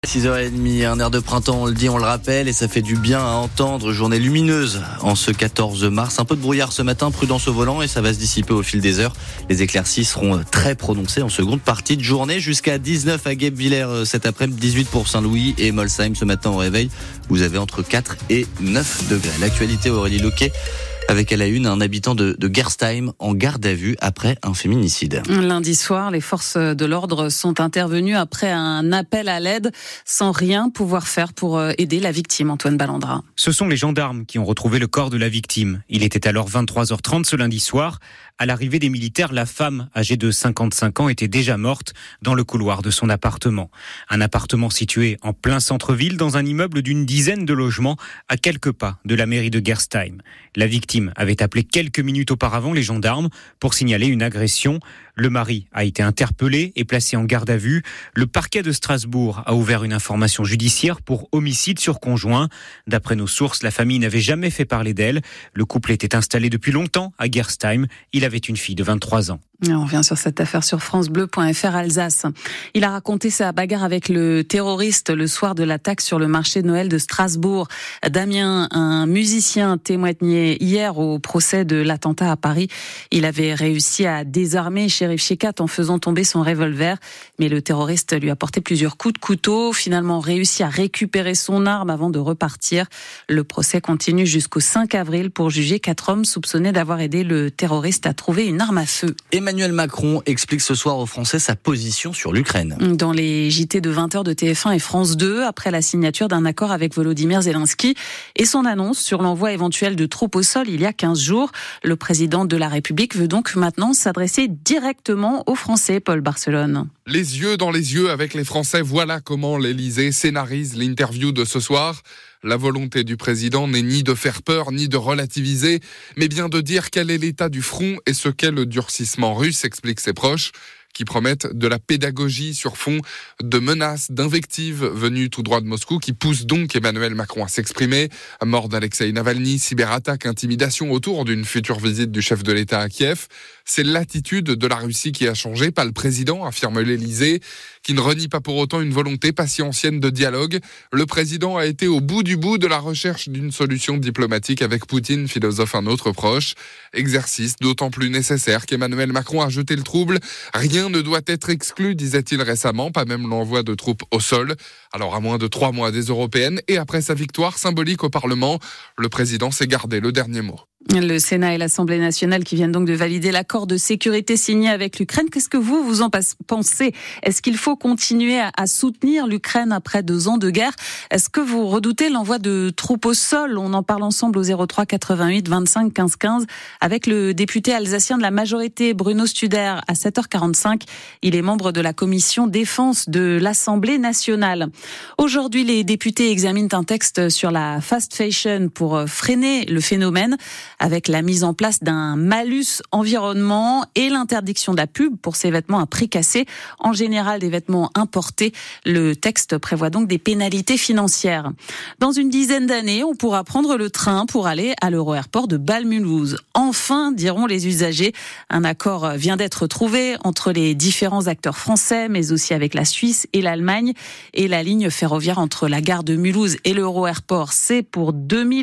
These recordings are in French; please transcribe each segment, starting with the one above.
6h30, un air de printemps, on le dit, on le rappelle, et ça fait du bien à entendre. Journée lumineuse en ce 14 mars. Un peu de brouillard ce matin, prudence au volant, et ça va se dissiper au fil des heures. Les éclaircies seront très prononcées en seconde partie de journée, jusqu'à 19 à Guebwiller cet après-midi, 18 pour Saint-Louis et Molsheim ce matin au réveil. Vous avez entre 4 et 9 degrés. L'actualité, Aurélie Loquet, avec à la une un habitant de Gerstheim en garde à vue après un féminicide. Lundi soir, les forces de l'ordre sont intervenues après un appel à l'aide sans rien pouvoir faire pour aider la victime, Antoine Ballandra. Ce sont les gendarmes qui ont retrouvé le corps de la victime. Il était alors 23h30 ce lundi soir. À l'arrivée des militaires, la femme, âgée de 55 ans, était déjà morte dans le couloir de son appartement. Un appartement situé en plein centre-ville, dans un immeuble d'une dizaine de logements, à quelques pas de la mairie de Gerstheim. La victime avait appelé quelques minutes auparavant les gendarmes pour signaler une agression. Le mari a été interpellé et placé en garde à vue. Le parquet de Strasbourg a ouvert une information judiciaire pour homicide sur conjoint. D'après nos sources, la famille n'avait jamais fait parler d'elle. Le couple était installé depuis longtemps à Gerstheim. Il avait une fille de 23 ans. On revient sur cette affaire sur francebleu.fr Alsace. Il a raconté sa bagarre avec le terroriste le soir de l'attaque sur le marché de Noël de Strasbourg. Damien, un musicien, témoignait hier au procès de l'attentat à Paris. Il avait réussi à désarmer Cherif Shekat en faisant tomber son revolver, mais le terroriste lui a porté plusieurs coups de couteau, finalement réussi à récupérer son arme avant de repartir. Le procès continue jusqu'au 5 avril pour juger 4 hommes soupçonnés d'avoir aidé le terroriste à trouver une arme à feu. Emmanuel Macron explique ce soir aux Français sa position sur l'Ukraine. Dans les JT de 20h de TF1 et France 2, après la signature d'un accord avec Volodymyr Zelensky et son annonce sur l'envoi éventuel de troupes au sol il y a 15 jours, le président de la République veut donc maintenant s'adresser directement aux Français, Paul Barcelone. Les yeux dans les yeux avec les Français, voilà comment l'Élysée scénarise l'interview de ce soir. La volonté du président n'est ni de faire peur, ni de relativiser, mais bien de dire quel est l'état du front et ce qu'est le durcissement russe, expliquent ses proches, qui promettent de la pédagogie sur fond de menaces, d'invectives venues tout droit de Moscou, qui poussent donc Emmanuel Macron à s'exprimer. Mort d'Alexeï Navalny, cyberattaque, intimidation autour d'une future visite du chef de l'État à Kiev. C'est l'attitude de la Russie qui a changé, pas le président, affirme l'Élysée, qui ne renie pas pour autant une volonté pas si ancienne de dialogue. Le président a été au bout du bout de la recherche d'une solution diplomatique avec Poutine, philosophe un autre proche. Exercice d'autant plus nécessaire qu'Emmanuel Macron a jeté le trouble. Rien ne doit être exclu, disait-il récemment, pas même l'envoi de troupes au sol. Alors à moins de 3 mois des européennes et après sa victoire symbolique au Parlement, le président s'est gardé le dernier mot. Le Sénat et l'Assemblée nationale qui viennent donc de valider l'accord de sécurité signé avec l'Ukraine. Qu'est-ce que vous en pensez ? Est-ce qu'il faut continuer à soutenir l'Ukraine après 2 ans de guerre ? Est-ce que vous redoutez l'envoi de troupes au sol ? On en parle ensemble au 03 88 25 15 15 avec le député alsacien de la majorité Bruno Studer à 7h45. Il est membre de la commission défense de l'Assemblée nationale. Aujourd'hui, les députés examinent un texte sur la fast fashion pour freiner le phénomène, avec la mise en place d'un malus environnement et l'interdiction de la pub pour ces vêtements à prix cassé, en général des vêtements importés. Le texte prévoit donc des pénalités financières. Dans une dizaine d'années, on pourra prendre le train pour aller à l'Euro-Airport de Bâle-Mulhouse. Enfin, diront les usagers, un accord vient d'être trouvé entre les différents acteurs français, mais aussi avec la Suisse et l'Allemagne. Et la ligne ferroviaire entre la gare de Mulhouse et l'Euro-Airport, c'est pour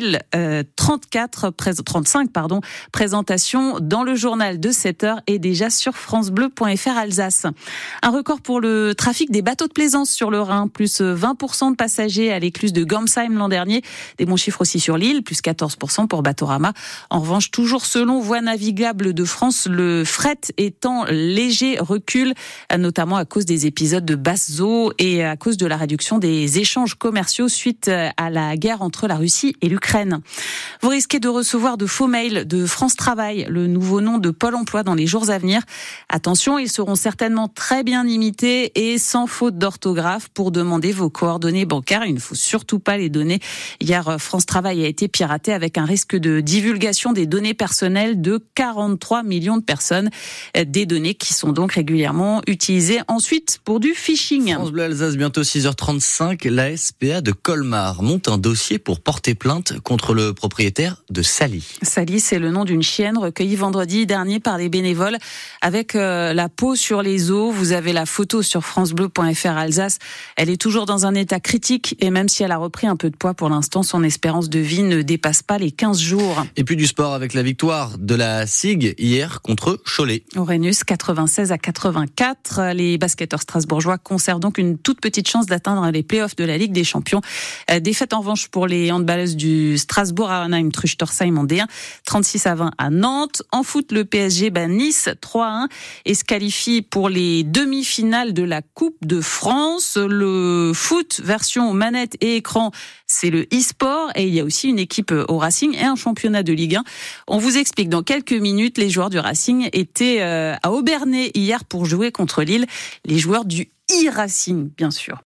35, présentation dans le journal de 7h et déjà sur francebleu.fr Alsace. Un record pour le trafic des bateaux de plaisance sur le Rhin, plus 20% de passagers à l'écluse de Gamsheim l'an dernier. Des bons chiffres aussi sur l'île, plus 14% pour Batorama. En revanche, toujours selon Voies navigables de France, le fret est en léger recul, notamment à cause des épisodes de basses eaux et à cause de la réduction des échanges commerciaux suite à la guerre entre la Russie et l'Ukraine. Vous risquez de recevoir de faux mails de France Travail, le nouveau nom de Pôle emploi dans les jours à venir. Attention, ils seront certainement très bien limités et sans faute d'orthographe pour demander vos coordonnées bancaires. Il ne faut surtout pas les donner. Hier, France Travail a été piraté avec un risque de divulgation des données personnelles de 43 millions de personnes. Des données qui sont donc régulièrement utilisées ensuite pour du phishing. France Bleu Alsace, bientôt 6h35. La SPA de Colmar monte un dossier pour porter plainte contre le propriétaire de Sally. Sally, c'est le nom d'une chienne recueillie vendredi dernier par les bénévoles avec la peau sur les os. Vous avez la photo sur francebleu.fr Alsace. Elle est toujours dans un état critique et même si elle a repris un peu de poids pour l'instant, son espérance de vie ne dépasse pas les 15 jours. Et puis du sport avec la victoire de la SIG hier contre Cholet. Aurénus 96-84. Les basketteurs strasbourgeois conservent donc une toute petite chance d'atteindre les playoffs de la Ligue des Champions. Défaite en revanche pour les handballeuses du Strasbourg à Arnhem-Truchtersheim en D1, 36-20 à Nantes. En foot, le PSG bat Nice 3-1 et se qualifie pour les demi-finales de la Coupe de France. Le foot version manette et écran, c'est le e-sport et il y a aussi une équipe au Racing et un championnat de Ligue 1. On vous explique dans quelques minutes. Les joueurs du Racing étaient à Obernai hier pour jouer contre Lille. Les joueurs du e-Racing, bien sûr.